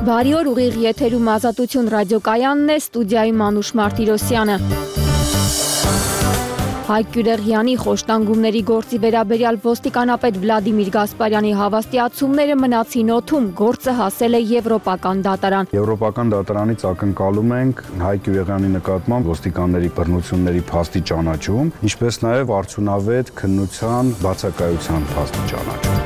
Բարի օր, ուղիղ եթերում Ազատություն ռադիոկայանն է, ստուդիայում Մանուշ Մարտիրոսյանը։ Հայկ Գյուլերյանի խոշտանգումների գործի վերաբերյալ ոստիկանապետ Վլադիմիր Գասպարյանի հավաստիացումները մնացին օդում, գործը հասել է Եվրոպական դատարան։ Եվրոպական դատարանից ակնկալում ենք Հայկ Գյուլերյանի նկատմամբ ոստիկանների բռնությունների փաստի ճանաչում, ինչպես նաև արդյունավետ քննության բացակայության փաստի ճանաչում։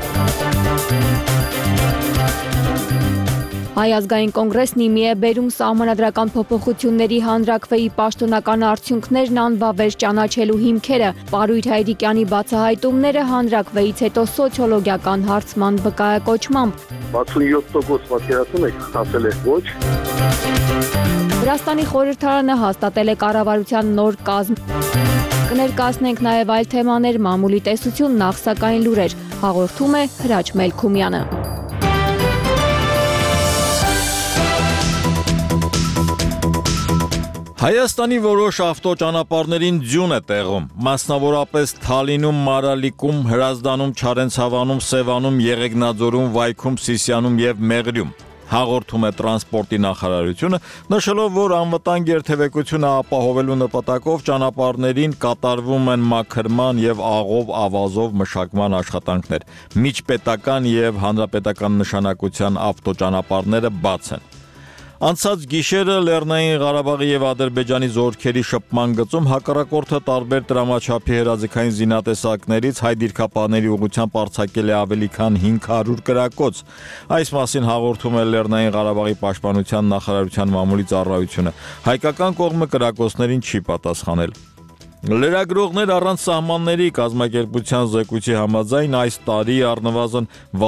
Հայ ազգային կոնգրեսն իմի է բերում սահմանադրական փոփոխությունների հանրաքվեի պաշտոնական արդյունքներն անվավեր ճանաչելու հիմքերը, Պարույր Հայրիկյանի բացահայտումները հանրաքվեից հետո սոցիոլոգիական հարցման վկայակոչմամբ։ 67% պատկերացնում եք, ասել է ոչ։ Վրաստանի խորհրդարանը հաստատել է կառավարության նոր կազմ։ Կներկայացնենք նաև այլ թեմաներ, մամուլի տեսություն, նախ սակայն լուրեր, հաղորդում է Հրաչ Մելքումյանը։ Հայաստանի որոշ ավտոճանապարհներին ձյուն է տեղում, մասնավորապես Թալինում, Մարալիկում, Հրազդանում, Չարենցավանում, Սևանում, Եղեգնաձորում, Վայքում, Սիսիանում եւ Մեղրիում։ Հաղորդում է տրանսպորտի նախարարությունը, նշելով, որ անվտանգ երթևեկությունը ապահովելու նպատակով ճանապարհներին կատարվում են մաքրման եւ աղով ավազով մշակման աշխատանքներ։ Միջպետական եւ հանրապետական նշանակության ավտոճանապարհները բաց են։ Անցած գիշերը Լեռնային Ղարաբաղի եւ Ադրբեջանի զորքերի շփման գծում հակառակորդը տարբեր դրամաչափի հրաձգային զինատեսակներից հայ դիրքապահների ուղղությամբ արձակել է ավելի քան 500 կրակոց։ Այս մասին հաղորդում է Լեռնային Ղարաբաղի պաշտպանության նախարարության մամուլի ծառայությունը։ Հայկական կողմը կրակոցներին չի պատասխանել։ Լրագրողներ առանց սահմանների կազմակերպության զեկույցի համաձայն այս տարի առնվազն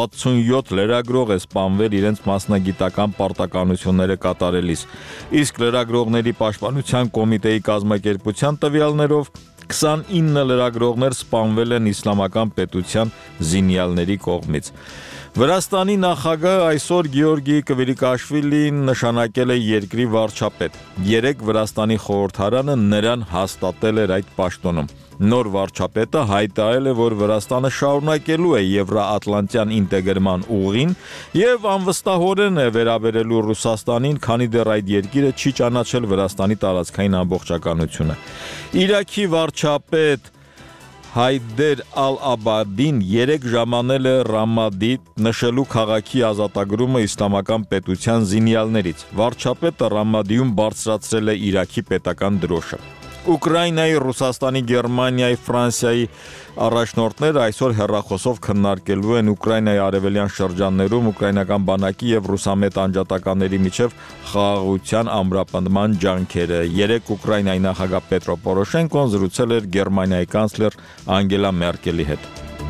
67 լրագրող է սպանվել իրենց մասնագիտական պարտականությունները կատարելիս, իսկ լրագրողների պաշտպանության կոմիտեի կազմակերպության տվյալներով 29 լրագրողներ սպանվել են իսլամական պետության զինյալների կողմից։ Վրաստանի նախագահ այսօր Գեորգի Կվիրիկաշվիլին նշանակել է երկրի վարչապետ։ Երեկ Վրաստանի խորհրդարանը նրան հաստատել էր այդ պաշտոնում։ Նոր վարչապետը հայտարարել է, որ Վրաստանը շարունակելու է եվրոատլանտյան ինտեգրման ուղին եւ անվստահորեն է վերաբերելու Ռուսաստանին, քանի դեռ այդ երկիրը չի ճանաչել Վրաստանի տարածքային ամբողջականությունը։ Իրաքի վարչապետ Հայդեր Ալ-Աբադին երեք ժամանել է Ռամադի, նշելու քաղաքի ազատագրումը իսլամական պետության զինյալներից։ Վարչապետը Ռամադիում բարձրացրել է Իրաքի պետական դրոշը։ Ուկրաինայի, Ռուսաստանի, Գերմանիայի, Ֆրանսիայի առաջնորդները այսօր հեռախոսով քննարկելու են Ուկրաինայի արևելյան շրջաններում ուկրաինական բանակի եւ ռուսամետ անջատականների միջև խաղաղության ամրապնդման ջանքերը։ Երեկ Ուկրաինայի նախագահ Պետրո Պորոշենկոն զրուցել էր Գերմանիայի կանցլեր Անգելա Մերկելի հետ։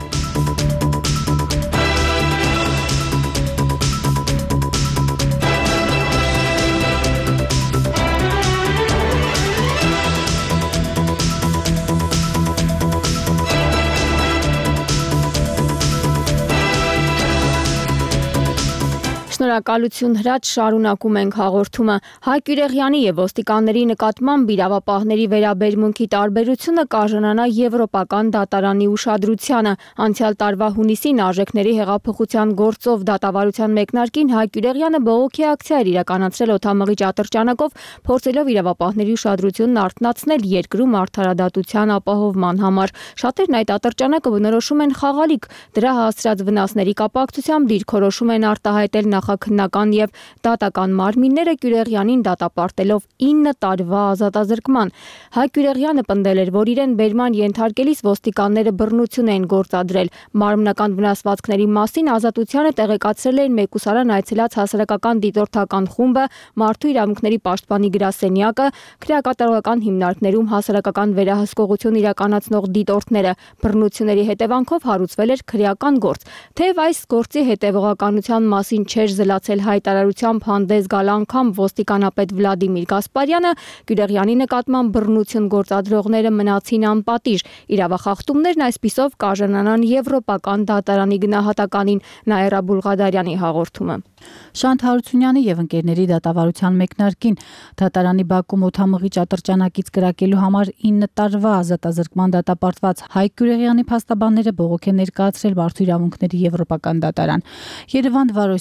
Շնորհակալություն Հրաչ, շարունակում ենք հաղորդումը։ Հայկ Գյուլերյանի եւ ոստիկանների նկատմամբ իրավապահների վերաբերմունքի տարբերությունը կարժանանա Եվրոպական դատարանի ուշադրությանը։ Անցյալ տարվա հունիսին Արժեքների հեղափոխության գործով դատավարության մեկնարկին Հայկ Գյուլերյանը բողոքի ակցիա էր իրականացրել օդամղիչ ատրճանակով, փորձելով իրավապահների ուշադրությունն արթնացնել երկրում արդարադատության ապահովման համար։ Շատերն այդ ատրճանակը բնորոշում են խաղալիք, դրա հասցրած վնասների կապակցությամբ դիրքորոշում են արտահայտել նախաքննական եւ դատական մարմինները Գյուլերյանին դատապարտելով 9 տարվա ազատազրկման։ Հայկ Գյուլերյանը պնդել էր, որ իրեն բերման ենթարկելիս ոստիկանները բռնություն էին գործադրել։ Մարմնական վնասվածքների մասին ազատությանը տեղեկացրել էին մեկուսարան այցելած հասարակական դիտորդական խումբը, Մարդու իրավունքների պաշտպանի գրասենյակը, քրեակատարողական հիմնարկներում հասարակական վերահսկողություն իրականացնող դիտորդները։ Բռնությունների հետևանքով հարուցվել էր քրեական գործ։ Թեև այս գործի հետևողականության մասին չէր զլացել հայտարարությամբ հանդես գալ անգամ ոստիկանապետ Վլադիմիր Գասպարյանը, Գյուլերյանի նկատմամբ բռնություն գործադրողները մնացին անպատիժ։ Իրավախախտումներն այսպիսով կարժանանան Եվրոպական դատարանի գնահատականին։ Նաիրա Բուլղադարյանի հաղորդումը։ Շանթ Հարությունյանի եւ ընկերների դատավարության մեկնարկին դատարանի բակում օդամղիչ ատրճանակից կրակելու համար 9 տարվա ազատազրկման դատապարտված Հայկ Գյուլերյանի փաստաբանները բողոք են ներկայացրել Մարդու իրավունքների Եվրոպական դատարան։ Երևան Վարոսյանը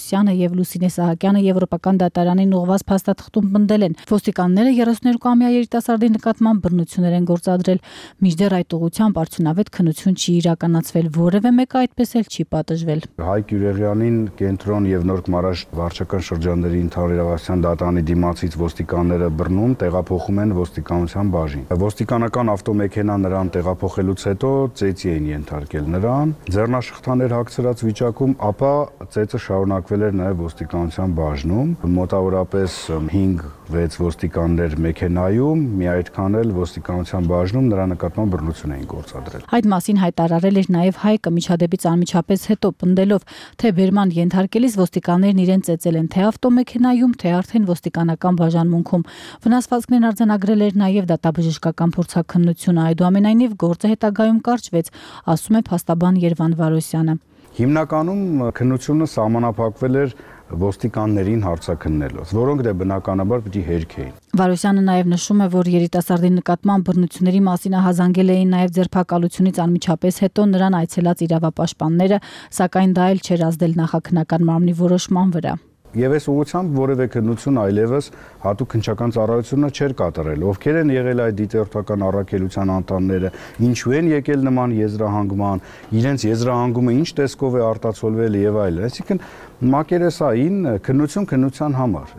եւ Լուսինե Սահակյանը Եվրոպական դատարանին ուղղված փաստաթղթում պնդել են։ Ոստիկանները 32-ամյա երիտասարդի նկատմամբ բռնություններ են գործադրել, մինչդեռ այդ ուղղությամբ արդյունավետ քննություն չի իրականացվել, որևէ մեկը այդպես էլ չի պատժվել։ Հայկ Յուրեղյանին կենտրոն եւ Նոր Մարաշ վարչական շրջանների ընդհանուր իրավասության դատարանի դիմացից ոստիկանները բռնում տեղափոխում են ոստիկանության բաժին։ Ոստիկանական ավտոմեքենա նրան տեղափոխելուց հետո ծեծի էին ենթարկել նրան, ձեռնաշխտաներ հագցրած վիճակում, ապա ծեծը շարունակվել էր նաեւ ոստիկանության բաժնում, մոտավորապես 5-6 ոստիկաններ մեքենայում, մի այդքան էլ ոստիկանության բաժնում նրա նկատմամբ բռնություն էին գործադրել։ Այդ մասին հայտարարել էր նաեւ Հայկը միջադեպից անմիջապես հետո պնդելով, թե բերման ենթարկելիս ոստիկաններն իրեն ծեծել են թե ավտոմեքենայում, թե արդեն ոստիկանական բաժանմունքում։ Վնասվածքներն արձանագրել էր նաեւ դատաբժշկական փորձաքննությունը, այդուամենայնիվ գործը հետագայում կարճվեց, ասում է փաստաբան Երվան Վարոսյանը։ Հիմնականում քննությունը սահմանափակվել էր ոստիկաններին հարցաքննելով, որոնք դե բնականաբար պիտի հերքեին։ Վարոսյանը նաև նշում է, որ երիտասարդի նկատմամբ բռնությունների մասին ահազանգել էին նաև ձերբակալությունից անմիջապես հետո նրան այցելած իրավապաշտպանները, սակայն դա էլ չէր ազդել նախաքննական մարմնի որոշման վրա։ Եվ այս ուղղությամբ որևէ քննություն այլևս հատուկ քննչական ծառայությունը չէր կատարել։ Ովքեր են եղել այդ դիտորդական առաքելության անդամները, ինչու են եկել նման եզրահանգման, իրենց եզրահանգումը ինչ տեսքով է արտացոլվել եւ այլն։ Այսինքն մակերեսային քննություն քննության համար։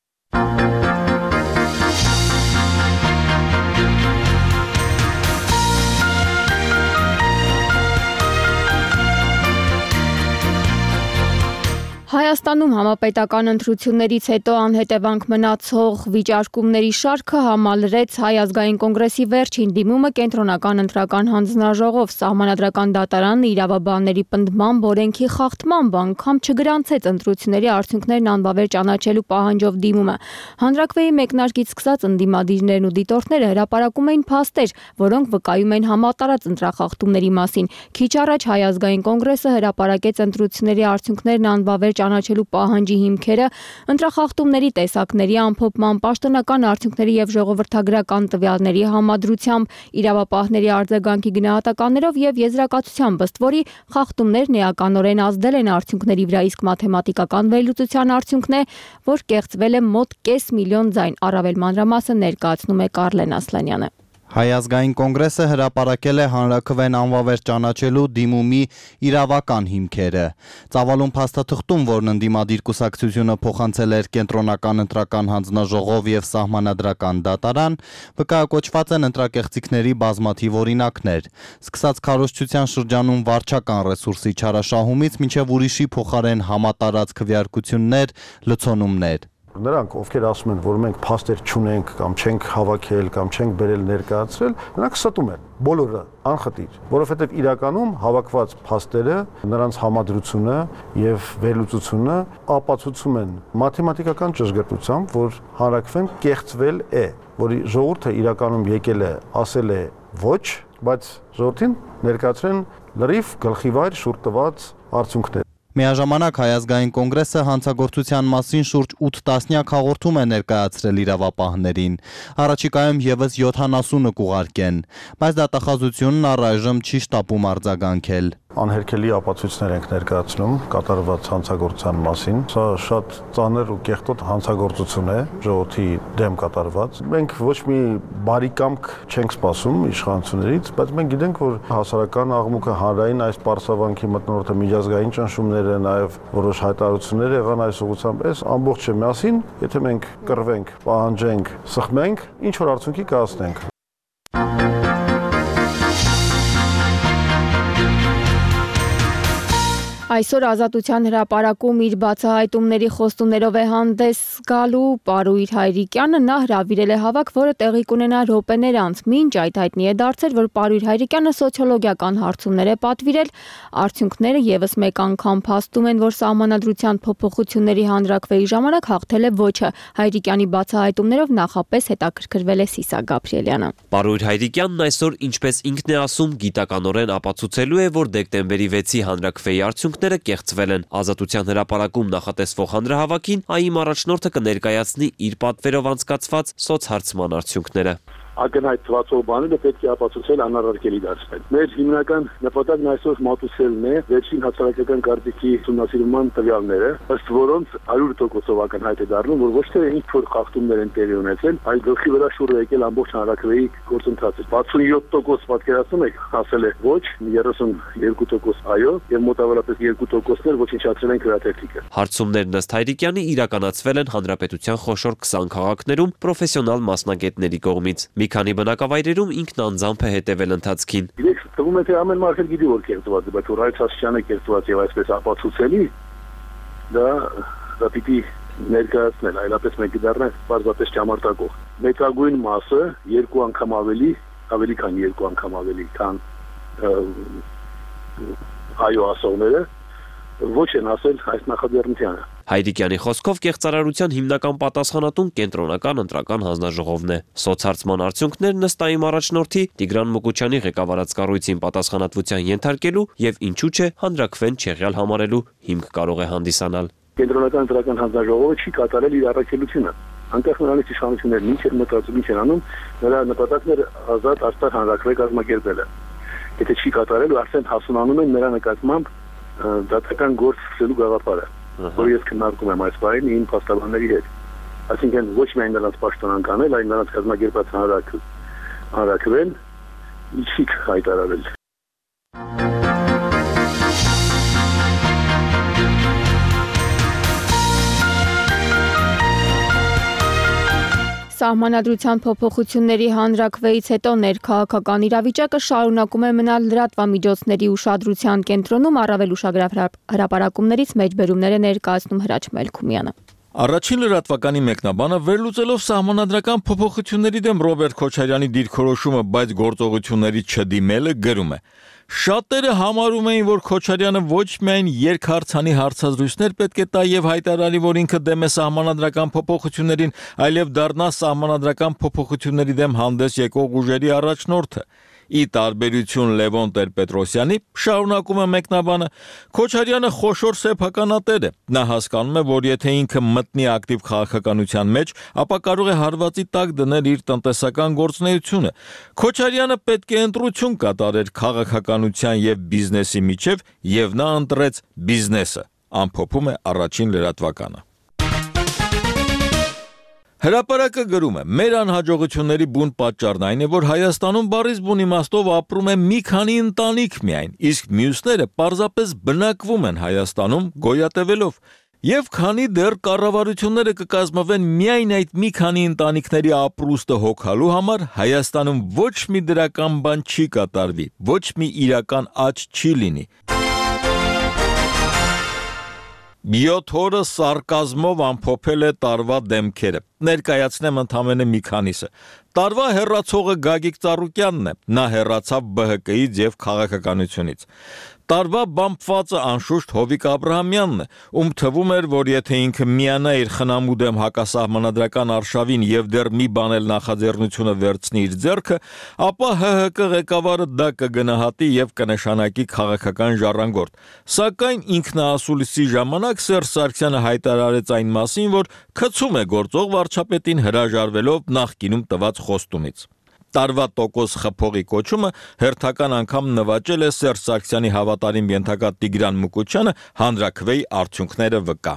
Հայաստանում համապետական ընտրություններից հետո անհետևանք մնացող վիճարկումների շարքը համալրեց Հայ ազգային կոնգրեսի վերջին դիմումը կենտրոնական ընտրական հանձնաժողով սահմանադրական դատարանը իրավաբանների պնդմամբ օրենքի խախտմամբ անգամ չգրանցեց ընտրությունների արդյունքներն անբավեր ճանաչելու պահանջով դիմումը։ Հանրաքվեի մեկնարկից սկսած ընդդիմադիրներն ու դիտորդները հրապարակում էին փաստեր, որոնք վկայում են համատարած ընտրախախտումների մասին։ Քիչ առաջ Հայ ազգային կոնգրեսը հրապարակեց ընտրությունների արդյունքներն անբավեր ճանաչելու պահանջի հիմքերը, ընտրախախտումների տեսակների ամփոփման, պաշտոնական արդյունքների եւ ժողովրդագրական տվյալների համադրությամբ, իրավապահների արձագանքի գնահատականներով եւ եզրակացությամբ, ըստ որի խախտումներն էականորեն ազդել են արդյունքների վրա, իսկ մաթեմատիկական վերլուծության արդյունքն է, որ կեղծվել է մոտ 500 միլիոն ձայն, առավել մանրամասը ներկայացնում է Կարլեն Ասլանյանը։ Հայ ազգային կոնգրեսը հրապարակել է հանրաքվեն անվավեր ճանաչելու դիմումի իրավական հիմքերը։ Ծավալուն փաստաթղթում, որն ընդդիմադիր կուսակցությունը փոխանցել էր կենտրոնական ընտրական հանձնաժողով եւ սահմանադրական դատարան, վկայակոչված են ընտրակեղծիքների բազմաթիվ օրինակներ, սկսած քարոզչության շրջանում վարչական ռեսուրսի չարաշահումից մինչեւ ուրիշի փոխարեն համատարած քվեարկություններ, լցոնումներ։ Նրանք, ովքեր ասում են, որ մենք փաստեր չունենք կամ չենք հավաքել կամ չենք բերել ներկայացրել, նրանք ստում են բոլորը անխտիր, որովհետև իրականում հավաքված փաստերը, նրանց համադրությունը եւ վերլուծությունը ապացուցում են մաթեմատիկական ճշգրտությամբ, որ հանրաքվեն կեղծվել է, որի ժողովուրդը իրականում եկել է, ասել է ոչ, բայց ժողովրդին ներկայացրեն լրիվ գլխիվայր շուրջ տված արդյունքներ։ Միաժամանակ Հայ ազգային կոնգրեսը հանցագործության մասին շուրջ 8 տասնյակ հաղորդում է ներկայացրել իրավապահներին։ Առաջիկայում եւս 70 կուղարկեն, բայց դատախազությունն առայժմ չի շտապում արձագանքել։ Անհերքելի ապացույցներ ենք ներկայացնում կատարված հանցագործության մասին։ Սա շատ ծանր ու կեղտոտ հանցագործություն է ժողովրդի դեմ կատարված։ Մենք ոչ մի բարի կամք չենք սպասում իշխանություններից, բայց մենք գիտենք, որ հասարակական աղմուկը հանրային այս պարսավանքի մթնոլորտը միջազգային ճնշումները, նաև որոշ հայտարարություններ եղան այս ուղղությամբ, այս ամբողջը միասին, եթե մենք կռվենք, պահանջենք, սխմենք, ինչ որ արդյունքի կհասնենք։ Այսօր Ազատության հրապարակում իր բացահայտումների խոստումներով է հանդես գալու Պարույր Հայրիկյանը, նա հրավիրել է հավաք, որը տեղի կունենա րոպեներ անց։ Մինչ այդ հայտնի է դարձել, որ Պարույր Հայրիկյանը սոցիոլոգիական հարցումներ է պատվիրել, արդյունքները եւս մեկ անգամ փաստում են, որ սահմանադրության փոփոխությունների հանրաքվեի ժամանակ հաղթել է ոչը։ Հայրիկյանի բացահայտումներով նախապես հետաքրքրվել է Սիսա Գաբրիելյանը։ Պարույր Հայրիկյանն այսօր, ինչպես ինքն է ասում, գիտականորեն ապացուցելու է, որ դեկտեմբերի 6-ի հանրաքվեի արդյունքները կեղծվել են։ Ազատության հրապարակում նախատեսվող հանրահավաքին ԱԻՄ առաջնորդը կներկայացնի իր պատվերով անցկացված սոցհարցման արդյունքները։ ակնհայտ թվացող բաները պետք է ապացուցել անառարկելի դարձնել։ Մեր հիմնական նպատակն այսօր մատուցելն է վերջին հասարակական կարծիքի ուսումնասիրման տվյալները, ըստ որոնց 100%-ով ակնհայտ է դառնում, որ ոչ թե ինչ-որ խախտումներ են տեղի ունեցել, այլ գլխի վրա շուռ է եկել ամբողջ հանրաքվեի գործընթացը։ 67% պատկերացնում եք, ասել է ոչ, 32% այո, եւ մոտավորապես 2%-ներ ոչնչացրել են քրատերթիկը։ Հարցումներն ըստ Հայրիկյանի իրականացվել են հանրապետության խոշոր 20 քաղաքներում պրոֆեսիոնալ մասնագետների կողմից։ Մի քանի բնակավայրերում ինքն անձամբ է հետևել ընթացքին։ Իրեք թվում է թե ամեն մարդ գիտի որ կերտված է, բայց որ այս հասցեանը կերտված եւ այսպես ապացուցելի դա պիտի ներկայացնել, այլապես մենք դառնանք պարզապես ճամարտակող։ Մեծագույն մասը 2 անգամ ավելի քան 2 անգամ ավելի քան այո ասողները ոչ են ասել այս նախաձեռնությանը։ Հայրիկյանի խոսքով կեղծարարության հիմնական պատասխանատուն կենտրոնական ընտրական հանձնաժողովն է։ Սոցհարցման արդյունքներն ըստ ԱԻՄ առաջնորդի Տիգրան Մուկուչյանի ղեկավարած կառույցին պատասխանատվության ենթարկելու եւ ինչու՞ չէ հանրաքվեն չեղյալ համարելու հիմք կարող է հանդիսանալ։ Կենտրոնական ընտրական հանձնաժողովը չի կատարել իր առաքելությունը։ Անկախ նրանից իշխանություններն ինչ են մտածում, ինչ են անում, նրա նպատակն է ազատ արդար հանրաքվե կազմակերպելը։ Եթե չի կատարել, արդեն հասունանում են նրա նկատմամբ դատական գործ սկսելու գաղափարը, որ ես քննարկում եմ այս բանին իմ փաստաբանների հետ։ Այսինքն ոչ միայն նրանց պաշտոնանկ անել, այլ նրանց կազմակերպած հանրաքվեն ինչի հայտարարել։ Սահմանադրության փոփոխությունների հանրաքվեից հետո ներքաղաքական իրավիճակը շարունակում է մնալ լրատվամիջոցների ուշադրության կենտրոնում, առավել ուշագրավ հրապարակումներից մեջբերումներ է ներկայացնում Հրաչ Մելքումյանը։ Առաջին լրատվականի մեկնաբանը վերլուծելով սահմանադրական փոփոխությունների դեմ Ռոբերտ Քոչարյանի դիրքորոշումը, բայց գործողությունների չդիմելը գրում է. Շատերը համարում էին, որ Քոչարյանը ոչ միայն երկհարցանի հարցազրույցներ պետք է տա եւ հայտարարի, որ ինքը դեմ է սահմանադրական փոփոխություններին, այլև դառնա սահմանադրական փոփոխությունների դեմ հանդես եկող ուժերի առաջնորդը։ Ի տարբերություն Լևոն Տեր-Պետրոսյանի, շարունակում է մեկնաբանը, Քոչարյանը խոշոր սեփականատեր է։ Նա հասկանում է, որ եթե ինքը մտնի ակտիվ քաղաքականության մեջ, ապա կարող է հարվածի տակ դնել իր տնտեսական գործունեությունը։ Քոչարյանը պետք է ընտրություն կատարեր քաղաքականության եւ բիզնեսի միջև, եւ նա ընտրեց բիզնեսը, ամփոփում է առաջին լրատվականը։ Հրապարակը գրում է. մեր անհաջողությունների բուն պատճառն այն է, որ Հայաստանում բառից բուն իմաստով ապրում է մի քանի ընտանիք միայն, իսկ մյուսները պարզապես բնակվում են Հայաստանում գոյատևելով։ Եվ քանի դեռ կառավարությունները կկազմվեն միայն այդ մի քանի ընտանիքների ապրուստը հոգալու համար, Հայաստանում ոչ մի դրական բան չի կատարվի, ոչ մի իրական աճ չի լինի։ 7 օրը սարկազմով ամփոփել է տարվա դեմքերը։ Ներկայացնեմ ընդամենը մի քանիսը։ Տարվա հեռացողը Գագիկ Ծառուկյանն է, նա հեռացավ ԲՀԿ-ից եւ քաղաքականությունից։ Տարվա բամփվածը անշուշտ Հովիկ Աբրահամյանն է, ում թվում էր, որ եթե ինքը միանա իր խնամու դեմ հակասահմանադրական արշավին եւ դեռ մի բան էլ նախաձեռնությունը վերցնի իր ձեռքը, ապա ՀՀԿ ղեկավարը դա կգնահատի եւ կնշանակի քաղաքական ժառանգորդ։ Սակայն ինքնաասուլիսի ժամանակ Սերժ Սարգսյանը հայտարարեց այն մասին, որ քցում է գործող վարչապետին հրաժարվելով նախկինում տված խոստումից։ Տարվա տոկոս խփողի կոչումը հերթական անգամ նվաճել է Սերժ Սարգսյանի հավատարիմ ենթակա Տիգրան Մուկուչյանը հանրաքվեի արդյունքները վկա։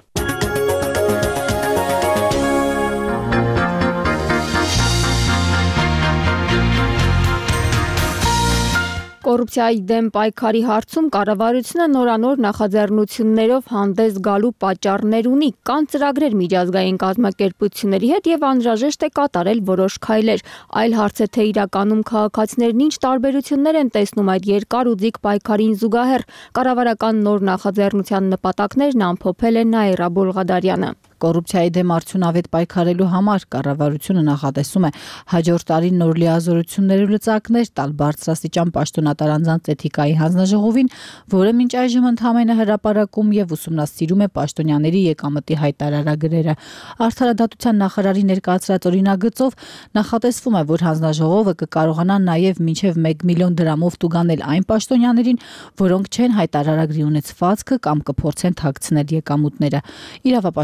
Կոռուպցիայի դեմ պայքարի հարցում կառավարությունը նորանոր նախաձեռնություններով հանդես գալու պատճառներ ունի, կան ծրագրեր միջազգային կազմակերպությունների հետ եւ անհրաժեշտ է կատարել որոշ քայլեր։ Այլ հարց է, թե իրականում քաղաքացիներն ինչ տարբերություններ են տեսնում այդ երկար ու ձիգ պայքարին զուգահեռ։ Կառավարական նոր նախաձեռնության նպատակներն ամփոփել է Նաիրա Բոլղադարյանը։ Կոռուպցիայի դեմ արդյունավետ պայքարելու համար կառավարությունը նախատեսում է հաջորդ տարի նոր լիազորություններ ու լծակներ տալ բարձրաստիճան պաշտոնատար անձանց էթիկայի հանձնաժողովին, որը մինչ այժմ ընդհանրապես հրապարակում եւ ուսումնասիրում է պաշտոնյաների եկամտի հայտարարագրերը։ Արդարադատության նախարարի ներկայացրած օրինագծով նախատեսվում է, որ հանձնաժողովը կկարողանա նաեւ մինչեւ 1 միլիոն դրամով տուգանել այն պաշտոնյաներին, որոնք չեն հայտարարագրի ունեցվածքը կամ կփորձեն թաքցնել եկամուտները։ Իրավապաշտպանները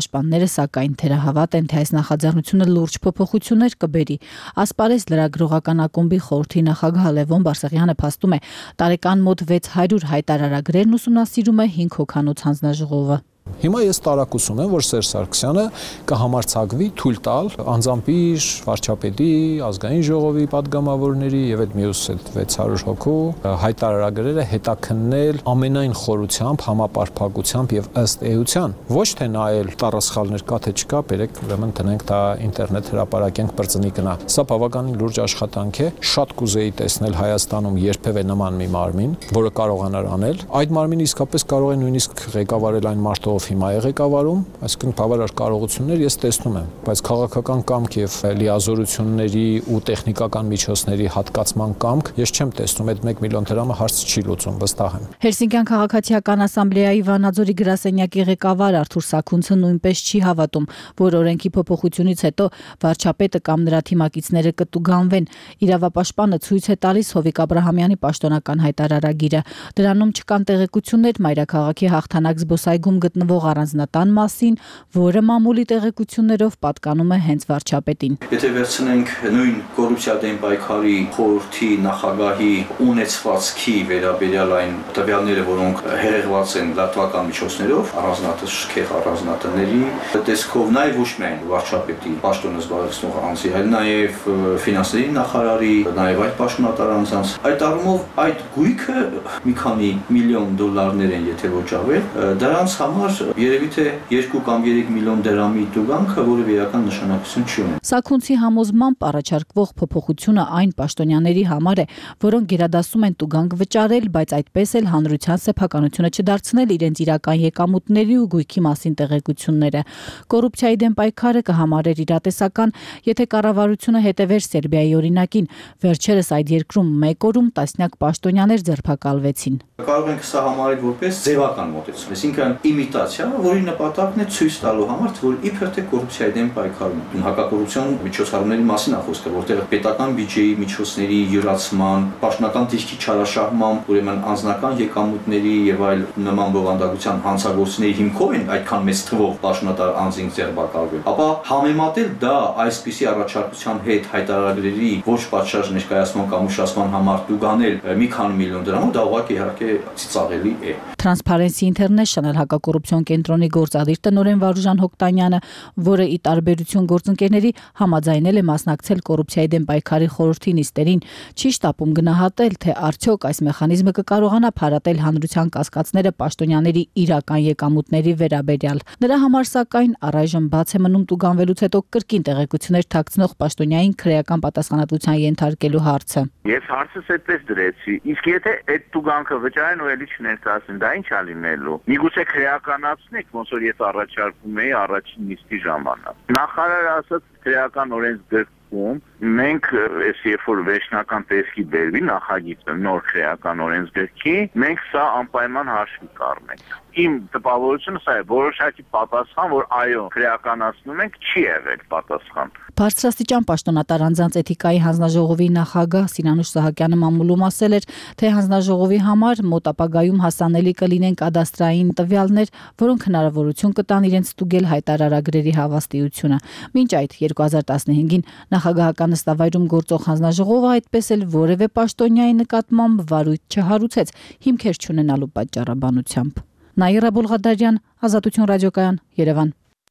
Կառույցները սակայն թերահավատ են, թե այս նախաձեռնությունը լուրջ փոփոխություններ կբերի։ Ասպարեզ լրագրողական ակումբի խորհրդի նախագահ Լևոն Բարսեղյանը փաստում է, տարեկան մոտ 600 հայտարարագրերն ուսումնասիրում է 5 հոգանոց հանձնաժողովը։ Հիմա ես տարակուսում եմ, որ Սերժ Սարգսյանը կհամարձակվի թույլ տալ անձամբ իր վարչապետի, ազգային ժողովի падգամավորների եւ այդ մյուս 600 հոգու հայտարարագրերը հետաքննել ամենայն խորությամբ, համապարփակությամբ եւ ըստ էության։ Ոչ թե նայել տառասխալներ կա թե չկա, բերեք ուրեմն տնենք դա ինտերնետ հրապարակենք բրծնի գնա։ Սա բավականին լուրջ աշխատանք է։ Շատ կուզեի տեսնել Հայաստանում երբևէ նման մի մարմին, որը կարողանար անել։ Այդ մարմինը իսկապես կարող է նույնիսկ ղեկավարել այն մարդով հիմա է ղեկավարում, այսինքն բավարար կարողություններ ես տեսնում եմ, բայց քաղաքական կամք եւ լիազորությունների ու տեխնիկական միջոցների հատկացման կամք ես չեմ տեսնում, այդ 1 միլիոն դրամը հարց չի լուծում, վստահ եմ։ Հելսինկյան քաղաքացիական ասամբլեայի Վանաձորի գրասենյակի ղեկավար Արթուր Սաքունցը նույնպես չի հավատում, որ օրենքի փոփոխությունից հետո վարչապետը կամ նրա թիմակիցները կտուգանվեն։ Իրավապաշտպանը ցույց է տալիս Հովիկ Աբրահամյանի պաշտոնական հայտարարագիրը։ Դրանում չկան տեղեկություններ մայրաքաղաքի հաղթանակ զբոսայգում գտնվող առանձնատան մասին, որը մամուլի տեղեկություններով պատկանում է հենց վարչապետին։ Եթե վերցնենք նույն կոռուպցիա դեմ պայքարի խորհրդի նախագահի ունեցվածքի վերաբերյալ այն տվյալները, որոնք հեղեղված են լրատվական միջոցներով, առանձնատշքեղ առանձնատների տեսքով, նաև ոչ միայն վարչապետի պաշտոնը զբաղեցնող անձի, այլ նաև ֆինանսների նախարարի, նաև այլ պաշտոնատար անձանց, այդ առումով այդ գույքը մի քանի միլիոն դոլարներ են, եթե ոչ ավել, դրանց համար երևի թե 2 կամ 3 միլիոն դրամի տուգանքը որևէ իրական նշանակություն չի ունի։ Սաքունցի համոզմամբ առաջարկվող փոփոխությունը այն պաշտոնյաների համար է, որոնք գերադասում են տուգանք վճարել, բայց այդպես էլ հանրության սեփականությունը չդարձնել իրենց իրական եկամուտների ու գույքի մասին տեղեկությունները։ Կոռուպցիայի դեմ պայքարը կհամարեր իրատեսական, եթե կառավարությունը հետևեր Սերբիայի օրինակին։ Վերջերս այդ երկրում 1 օրում տասնյակ պաշտոնյաներ ձերբակալվեցին։ Կարող ենք սա համարել որպես ձևական մոտեցում, այսինքն իմիտացիա, որի նպատակն է ցույց տալու համար, որ իբր թե կոռուպցիայի դեմ պայքարում հակակոռուպցիոն միջոցառումների մասին է խոսքը, որտեղ պետական բյուջեի միջոցների յուրացման, պաշտոնական դիրքի չարաշահման, ուրեմն անձնական եկամուտների եւ այլ նման բովանդակության հանցագործությունների հիմքով են այդքան մեծ թվով պաշտոնատար անձինք ձերբակալվել։ Ապա համեմատել դա այսպիսի առաջարկության հետ հայտարարագրերի ոչ պատշաճ ներկայացման կամ ուշացման համար տուգանել մի քանի միլիոն դրամով, դա ուղղակի իհարկե ծիծաղելի է։ Transparency International հակակոռուպցիոն կենտրոնի գործադիր տնօրեն Վարուժան Հոկտանյանը, որը ի տարբերություն գործընկերների համաձայնել է մասնակցել կոռուպցիայի դեմ պայքարի խորհրդի նիստերին, չի շտապում գնահատել, թե արդյոք այս մեխանիզմը կկարողանա փարատել հանրության կասկածները պաշտոնյաների իրական եկամուտների վերաբերյալ։ Նրա համար սակայն առայժմ բաց է մնում տուգանվելուց հետո կրկին տեղեկություններ թաքցնող պաշտոնյային քրեական պատասխանատվության ենթարկելու հարցը։ Ես հարցս այդպես դրեցի, իսկ եթե այդ տուգանքը վճարեն ու էլի չներկայացնեն, դա ինչ է լինելու։ Միգուցե քրեականացնեք, ոնց որ ես առաջարկում էի առաջին նիստի ժամանակ։ Նախարարը ասաց քրեական օրենսգրքում մենք այս երբ որ վերջնական տեսքի բերվի նախագիծը նոր քրեական օրենսգրքի, մենք սա անպայման հաշվի կառնենք։ Իմ տպավորությունը սա է, որոշակի պատասխան, որ այո, քրեականացնում ենք, չի եղել պատասխան։ Բարձրաստիճան պաշտոնատար անձանց էթիկայի հանձնաժողովի նախագահ Սիրանուշ Սահակյանը մամուլում ասել էր, թե հանձնաժողովի համար մոտ ապագայում հասանելի կլինեն կադաստրային տվյալներ, որոնք հնարավորություն կտան իրենց ստուգել հայտարարագրերի հավաստիությունը։ Մինչ այդ 2015-ին նախագահական նստավայրում գործող հանձնաժողովը այդպես էլ որևէ պաշտոնյայի նկատմամբ վարույթ չհարուցեց հիմքեր չունենալու պատճառաբանությամբ։ Նաիրա Բոլղադարյան, Ազատություն ռադիոկայան, Երևան։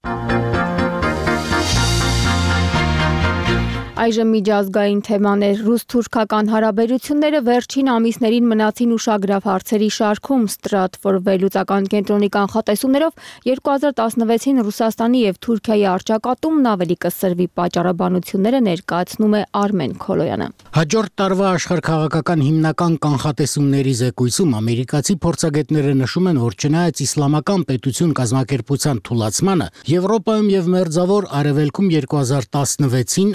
Այժմ միջազգային թեմաներ ռուս-թուրքական հարաբերությունները վերջին ամիսներին մնացին ուշագրավ հարցերի շարքում Stratfor վերլուծական կենտրոնի կանխատեսումներով 2016-ին Ռուսաստանի եւ Թուրքիայի առճակատումն ավելի կսրվի պատճառաբանությունները ներկայացնում է Արմեն Քոլոյանը։ Հաջորդ տարվա աշխարհքաղաքական հիմնական կանխատեսումների զեկույցում ամերիկացի փորձագետները նշում են, որ չնայած իսլամական պետություն կազմակերպության թուլացմանը, Եվրոպայում եւ Մերձավոր Արևելքում 2016-ին ԱԱԲ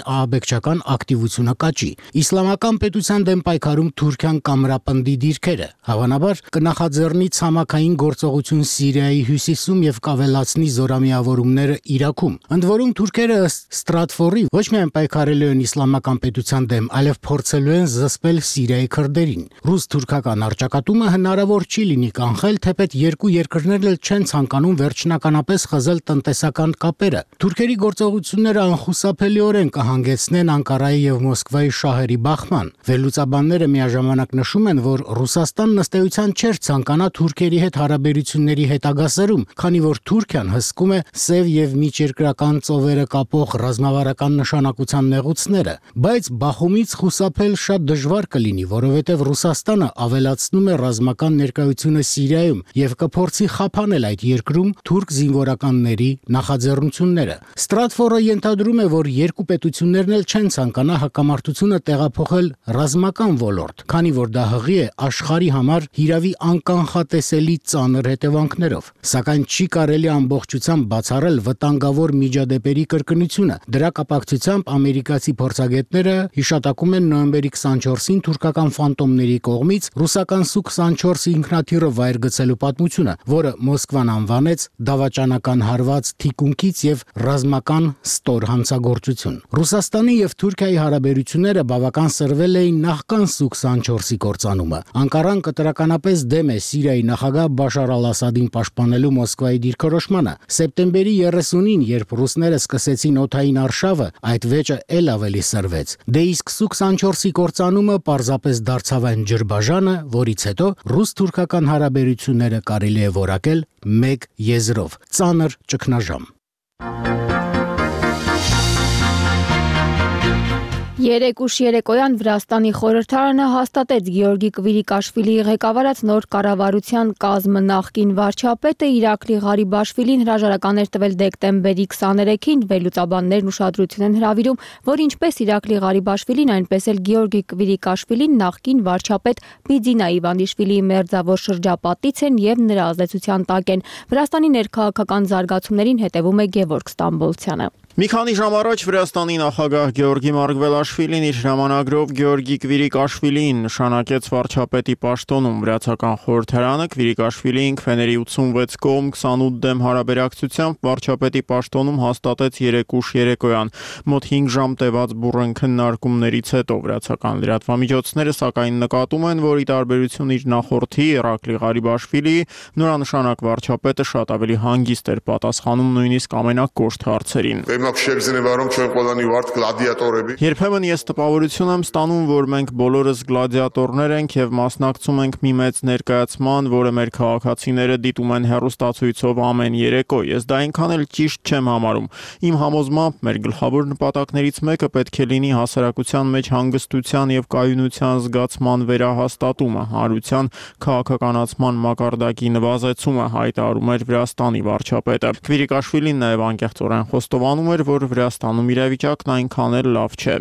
բնակչական ակտիվությունը կաճի։ Իսլամական պետության դեմ պայքարում Թուրքիան կամրապնդի դիրքերը, հավանաբար կնախաձեռնի ցամաքային գործողություն Սիրիայի հյուսիսում եւ կավելացնի զորամիավորումները Իրաքում։ Ընդ որում թուրքերը ըստ Ստրատֆորի ոչ միայն պայքարելու են իսլամական պետության դեմ, այլև փորձելու են զսպել Սիրիայի քրդերին։ Ռուս-թուրքական առճակատումը հնարավոր չի լինի կանխել, թեպետ երկու երկրներն էլ չեն ցանկանում վերջնականապես խզել տնտեսական կապերը։ Թուրքերի գործողությունները անխուսափելիորեն կհանգեցնեն Անկարայի եւ Մոսկվայի շահերի բախման։ Վերլուծաբանները միաժամանակ նշում են, որ Ռուսաստանն ըստ էության չէր ցանկանա թուրքերի հետ հարաբերությունների հետագա սրում, քանի որ Թուրքիան հսկում է սև եւ միջերկրական ծովերը կապող ռազմավարական նշանակության նեղուցները, բայց Բախումից խուսափել շատ դժվար կլինի, որովհետեւ Ռուսաստանը ավելացնում է ռազմական ներկայությունը Սիրիայում եւ կփորձի խափանել այդ երկրում թուրք զինվորականների նախաձեռնությունները։ Ստրատֆորը ենթադրում է, որ երկու պետություններն էլ չեն ցանկանա հակամարտությունը տեղափոխել ռազմական ոլորտ, քանի որ դա հղի է աշխարհի համար հիրավի անկանխատեսելի ծանր հետևանքներով։ Սակայն չի կարելի ամբողջությամբ բացառել վտանգավոր միջադեպերի կրկնությունը։ Դրա կապակցությամբ ամերիկացի փորձագետները հիշատակում են նոյեմբերի 24-ին թուրքական ֆանտոմների կողմից ռուսական Su-24 ինքնաթիռը վայր գցելու պատմությունը, որը Մոսկվան անվանեց դավաճանական հարված թիկունքից եւ ռազմական ստոր հանցագործություն։ Ռուսաստանի եւ Թուրքիայի հարաբերությունները բավական սրվել էին նախքան Su-24-ի կործանումը։ Անկարան կտրականապես դեմ է Սիրիայի նախագահ Բաշար al-Ասադին պաշտպանելու Մոսկվայի դիրքորոշմանը։ Սեպտեմբերի 30-ին, երբ ռուսները սկսեցին օդային արշավը, այդ վեճը էլ ավելի սրվեց։ Դե իսկ Su-24-ի կործանումը պարզապես դարձավ այն ջրբաժանը, որից հետո ռուս-թուրքական հարաբերությունները կարելի է որակել մեկ եզրով՝ ծանր ճգնաժամ։ Երեկ ուշ երեկոյան Վրաստանի խորհրդարանը հաստատեց Գեորգի Կվիրիկաշվիլիի ղեկավարած նոր կառավարության կազմը։ Նախկին վարչապետը Իրակլի Ղարիբաշվիլին հրաժարական էր տվել դեկտեմբերի 23-ին։ Վերլուծաբաններն ուշադրություն են հրավիրում, որ ինչպես Իրակլի Ղարիբաշվիլին, այնպես էլ Գեորգի Կվիրիկաշվիլին նախկին վարչապետ Բիձինա Իվանիշվիլիի մերձավոր շրջապատից են եւ նրա ազդեցության տակ են։ Վրաստանի ներքաղաքական զարգացումներին հետևում է Գևորգ Ստամբոլցյանը։ Մի քանի ժամ առաջ Վրաստանի նախագահ Գեորգի Մարգվելաշվիլին իր հրամանագրով Գեորգի Կվիրիկաշվիլիին նշանակեց վարչապետի պաշտոնում։ Վրացական խորհրդարանը Կվիրիկաշվիլիին քվեների 86 կողմ 28 դեմ հարաբերակցությամբ վարչապետի պաշտոնում հաստատեց երեկ ուշ երեկոյան։ Մոտ 5 ժամ տևած բուռն քննարկումներից հետո վրացական լրատվամիջոցները սակայն նկատում են, որ ի տարբերություն իր նախորդի Իրակլի Ղարիբաշվիլիի նորանշանակ վարչապետը շատ ավելի հանգիստ էր պատասխանում նույնիսկ ամենակոշտ հարցերին։ Երբեմն ես տպավորություն եմ ստանում, որ մենք բոլորս գլադիատորներ ենք եւ մասնակցում ենք մի մեծ ներկայացման, որը մեր քաղաքացիները դիտում են հեռուստացույցով ամեն երեկո։ Ես դա այնքան էլ ճիշտ չեմ համարում։ Իմ համոզմամբ մեր գլխավոր նպատակներից մեկը պետք է լինի հասարակության մեջ հանգստության եւ կայունության զգացման վերահաստատումը, հարության քաղաքականացման մակարդակի նվազեցումը, հայտարարում էր Վրաստանի վարչապետը։ Կվիրիկաշվիլին նաեւ անկեղծորեն խոստովանում էր, որ Վրաստանում իրավիճակն այնքան էլ լավ չէ։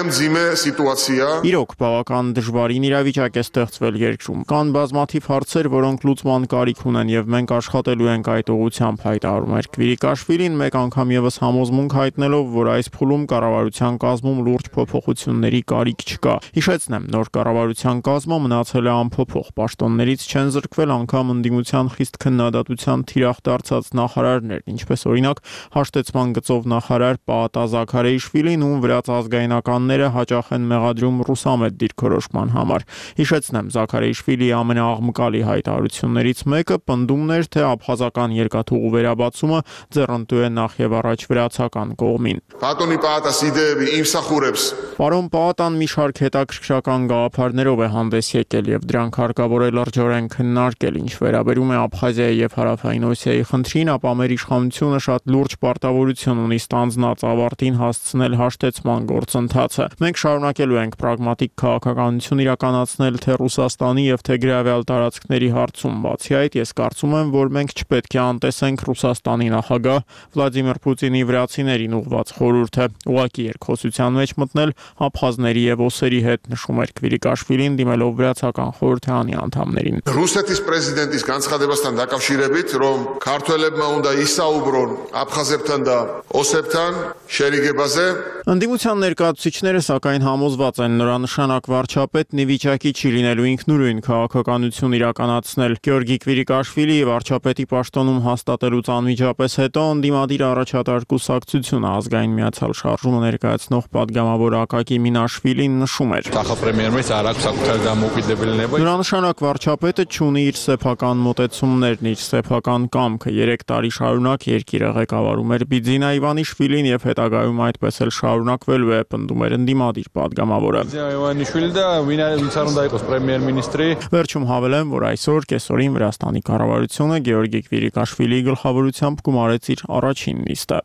Իրոք բավական դժվարին իրավիճակ է ստեղծվել երկրում։ Կան բազմաթիվ հարցեր, որոնք լուծման կարիք ունեն եւ մենք աշխատելու ենք այդ ուղղությամբ, հայտարարում էր Կվիրիկաշվիլին, մեկ անգամ եւս համոզմունք հայտնելով, որ այս փուլում կառավարության կազմում լուրջ փոփոխությունների կարիք չկա։ Հիշեցնեմ, նոր կառավարության կազմը մնացել է անփոփոխ։ Պաշտոններից չեն զրկվել անգամ ընդդիմության խիստ քննադատության թիրախ դարձած նախարարներ, ինչպես օրինակ հաշտեցման գծով նախարար Պաատա Զաքարեիշվիլին, ում վրաց ազգայնականները հաճախ են մեղադրում ռուսամետ դիրքորոշման համար։ Հիշեցնեմ, Զաքարեիշվիլիի ամենաաղմկալի հայտարարություններից մեկը պնդումն էր, թե աբխազական երկաթուղու վերաբացումը ձեռնտու է նախ եւ առաջ վրացական կողմին։ Պարոն Պաատան մի շարք հետաքրքրական գաղափարներով է հանդես եկել եւ դրանք հարկավոր է լրջորեն քննարկել։ Ինչ վերաբերում է Աբխազիայի եւ Հարավային Օսիայի խնդրին, ապա մեր իշխանությունը շատ լուրջ պարտավորություն ունի ստանձնած ավարտին հասցնել հաշտեցման գործընթացը։ Մենք շարունակելու ենք պրագմատիկ քաղաքականություն իրականացնել թե Ռուսաստանի եւ թե գրավյալ տարածքների հարցում։ Բացի այդ, ես կարծում եմ, որ մենք չպետք է անտեսենք Ռուսաստանի նախագահ Վլադիմիր Պուտինի վրացիներին ուղղված խորհուրդը, ուղղակի երկխոսության մեջ մտնել աբխազների եւ օսերի հետ, նշում էր Կվիրիկաշվիլին, դիմելով վրացական խորհրդարանի անդամներին։ Ռուսეთის պրեզիդենտის განცხადებასთან დაკავშირებით, რომ ქართველებმა უნდა ისაუბრონ աբხაზებთან და փորձებთან շերիգեբազե Ընդդիմության ներկայացուցիչները սակայն համոզված են նորանշանակ վարչապետն ի վիճակի չի լինելու ինքնուրույն քաղաքականություն իրականացնել։ Գեորգի Կվիրիկաշվիլիի վարչապետի պաշտոնում հաստատելուց անմիջապես հետո ընդդիմադիր առաջատար կուսակցությունը ազգային միացյալ շարժումը ներկայացնող պատգամավոր Ակակի Մինաշվիլին նշում էր. Նորանշանակ վարչապետը չունի իր սեփական մոտեցումներն, իր սեփական կամքը 3 տարի շարունակ երկիրը ղեկավարում էր Բիձինա Իվանիշվիլին եւ հետագայում այդպես էլ շարունակվելու է, պնդում էր ընդդիմադիր պատգամավորը։ Վերջում հավելեմ, որ այսօր կեսօրին Վրաստանի կառավարությունը Գեորգի Կվիրիկաշվիլիի գլխավորությամբ գումարեց իր առաջին նիստը։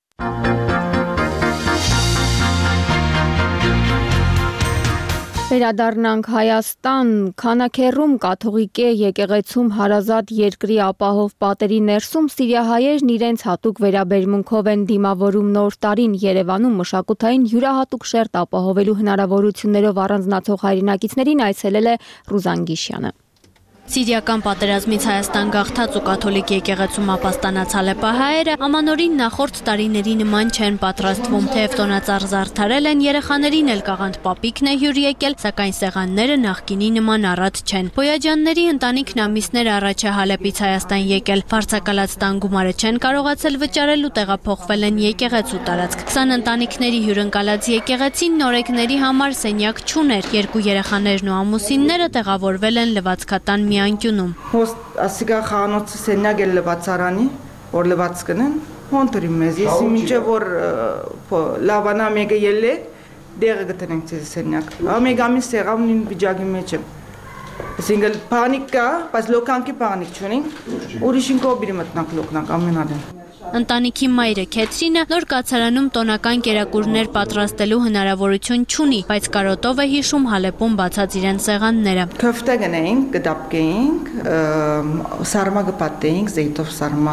Վերադառնանք Հայաստան, Քանաքեռում կաթողիկե եկեղեցում հարազատ երկրի ապահով պատերի ներսում սիրիահայերն իրենց հատուկ վերաբերմունքով են դիմավորում նոր տարին Երևանում մշակութային յուրահատուկ շերտ ապահովելու հնարավորություններով առանձնացող հայրենակիցներին այցելել է Ռուզան Գիշյանը։ Սիրիական պատերազմից Հայաստան գաղթած ու կաթոլիկ եկեղեցում ապաստանած հալեպահայերը ամանորին նախորդ տարիների նման չեն պատրաստվում, թեև տոնածառ զարդարել են, երեխաներին էլ կաղանդ պապիկն է հյուր եկել, սակայն սեղանները նախկինի նման առատ չեն։ Բոյաջանների ընտանիքն ամիսներ առաջ է Հալեպից Հայաստան եկել, վարձակալած տան գումարը չեն կարողացել վճարել ու տեղափոխվել են եկեղեցու տարածք։ 20 ընտանիքների հյուրընկալած եկեղեցին նորեկների համար սենյակ չուներ, 2 երեխաներն ու ամուսինները տեղավորվել են լվացքատան մի անկյունում։ Հոստ ասիկա խանոցը սենյակ էլ լվացարանի, որ լվաց կնեն, հոնտրի մեզ, ես մինչև որ լավանա մեկը ելե, դեղը գտնենք ձեզ սենյակ։ Ամեկ ամիս սեղավ նույն վիճակի մեջ եմ։ Այսինքն պանիկ կա, բայց լոկանքի պանիկ չունենք, ուրիշին կոբիրի մտնակ լոկանք ամենալեն։ Ընտանիքի մայրը Քեթրինը նոր կացարանում տոնական կերակուրներ պատրաստելու հնարավորություն չունի, բայց կարոտով է հիշում Հալեպում բացած իրեն սեղանները։ Քոֆտե գնենք, կդապկենք, սարմա կպատենք, զեյթով սարմա,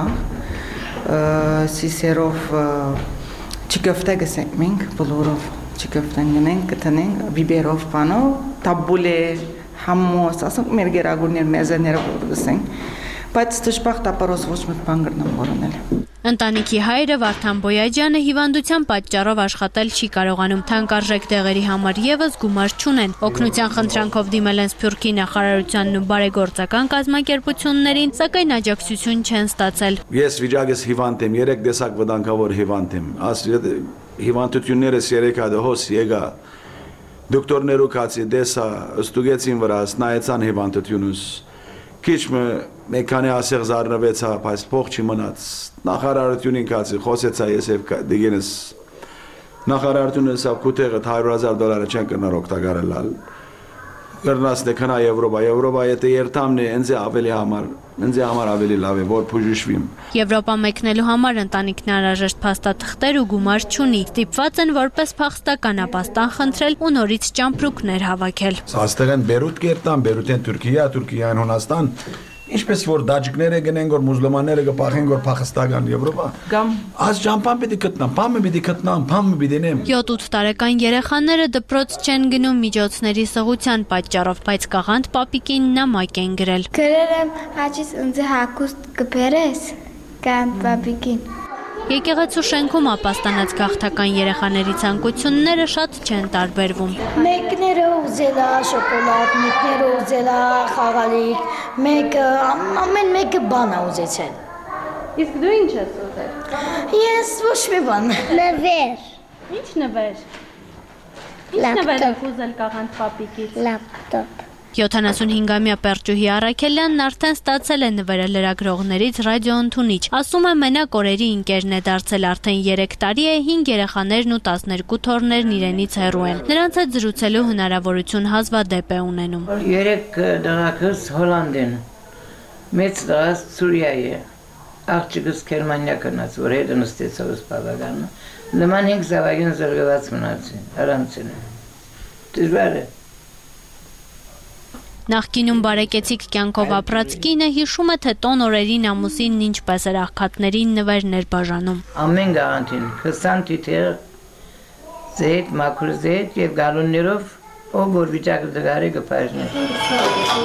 սիսերով չկոֆտե գսենք, բոլորով չկոֆտեն գնենք, կտնենք, բիբերով պանով, տաբուլե, համոս, ասենք մեր գերագուրներ մեզեները գսենք, բայց դժբախտ ապարոս ոչ մեկ բան գրնամ որոնել։ Ընտանիքի հայրը Վարդան Բոյաջյանը հիվանդության պատճառով աշխատել չի կարողանում, թանկարժեք դեղերի համար եւս գումար չունեն։ Օգնության խնդրանքով դիմել են Սփյուռքի նախարարությանն ու բարեգործական կազմակերպություններին, սակայն աջակցություն չեն ստացել։ Ես վիճակս հիվանդ եմ, 3 տեսակ վտանգավոր հիվանդ եմ։ Հիվանդություններս 3 հատ հոս եկա։ Դոկտորներու կացի դեսա, ստուգեցին վրաս, նայեցան հիվանդությունուս։ Քիչ մեքանի ասեղ զարնվեցա, բայց փող չմնաց։ Նախարարությունին կացի խոսեցա ես եւ դիգենս նախարարությունը սա կուտեղը $100,000 չեն կնար օգտագործել։ Գրնասն է քնա Եվրոպա եթե երթամն է ինձ ավելի ավելի լավ է որ փուժիշվիմ։ Եվրոպա մեկնելու համար ընտանիքն անհրաժեշտ փաստաթղթեր ու գումար չունի։ Ստիպված են որպես փախստական ապաստան խնդրել ու նորից ճամպրուկներ հավաքել։ Աստեղեն Բերութ կերտան, Բերութեն Թուրքիան Հունաստան Ինչպես որ դաջիկները գնեն որ մուսուլմանները կփախեն որ փախստական Եվրոպա կամ աս ճամփան պիտի գտնան, բամը պիտի գտնան, բամը պիտի նեմ 7-8 տարեկան երեխաները դպրոց չեն գնում միջոցների սղության պատճառով, բայց կաղանդ պապիկին նամակ են գրել։ Գրել եմ հաճից ինձ հակուստ կբերես կան պապիկին։ Եկեղեցու շենքում ապաստանած գաղթական երեխաների ցանկությունները շատ չեն տարբերվում։ Մեկները ուզել է շոկոլադ, մեկները ուզել է խաղալիք, մեկը ամեն մեկը բան է ուզեցել։ Իսկ դու ինչ ես ուզել։ Ես ոչ մի բան։ Նվեր։ Ինչ նվեր։ Ինչ նվեր եք ուզել կաղանդ պապիկից։ Լապտոպ։ 75-ամյա Պերճուհի Արաքելյանն արդեն ստացել է նվերը լրագրողներից ռադիոընդունիչ։ Ասում է մենակ օրերի ընկերն է դարձել, արդեն 3 տարի է 5 երեխաներն ու 12 թոռներն իրենից հեռու են։ Նրանց հետ զրուցելու հնարավորություն հազվադեպ է ունենում։ 3 դղակս Հոլանդ են, մեծ դղաս Սուրիայի է, աղջիկս Գերմանիա կնաց, որ հետ նստեցավ սպավականը, նման 5 զավակին զրկված մնացին, առանցին է, դժվար է։ Նախկինում բարեկեցիկ կյանքով ապրած կինը հիշում է, թե տոն օրերին ամուսինն ինչպես էր աղքատներին նվերներ բաժանում։ Ամեն գաղանտին 20 թիթեր զեյթ, մաքուր զեյթ եւ գալուններով ով որ վիճակը դգարի կպայժներ։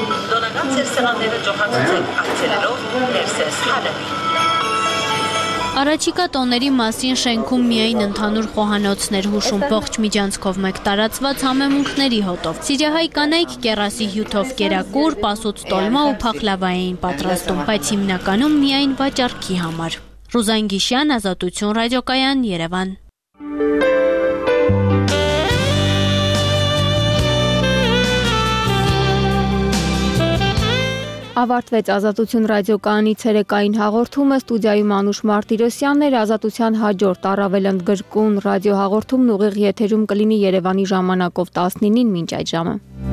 Դոնական ծերսերանները ճոխացել ակցելերով ներսես հալեպ։ Առաջիկա տոների մասին շենքում միայն ընդհանուր խոհանոցներ հուշում ողջ միջանցքով մեկ տարածված համեմունքների հոտով։ Սիրիահայ կանայք կերասի հյութով կերակուր, պասուց տոլմա ու փախլավա էին պատրաստում, բայց հիմնականում միայն վաճառքի համար։ Ռուզան Գիշյան, Ազատություն ռադիոկայան, Երևան։ Ավարտվեց Ազատություն ռադիոկայանի ցերեկային հաղորդումը, ստուդիայում Անուշ Մարտիրոսյանն էր, Ազատության հաջորդ առավել ընդգրկուն ռադիոհաղորդումն ուղիղ եթերում կլինի Երևանի ժամանակով 19-ին մինչ այդ ժամը։